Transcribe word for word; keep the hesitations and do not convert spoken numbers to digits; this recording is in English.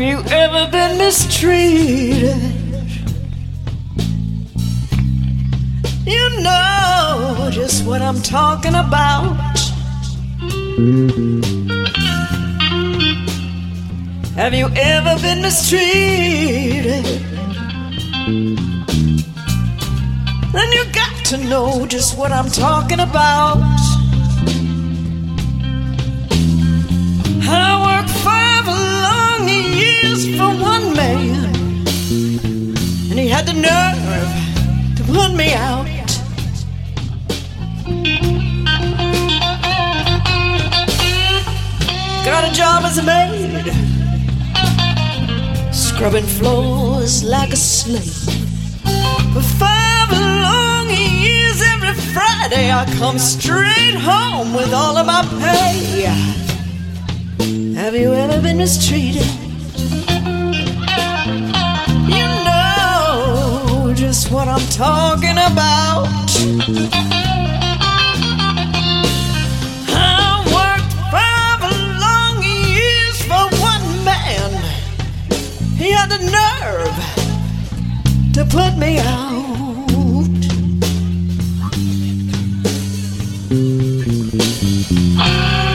you ever been mistreated? You know just what I'm talking about. Have you ever been mistreated? Then you got to know just what I'm talking about. I worked five long years for one man, and he had the nerve to put me out. Got a job as a maid, scrubbing floors like a slave. For five long years, every Friday I come straight home with all of my pay. Have you ever been mistreated? You know just what I'm talking about. I worked five long years for one man. He had the nerve to put me out. Ah!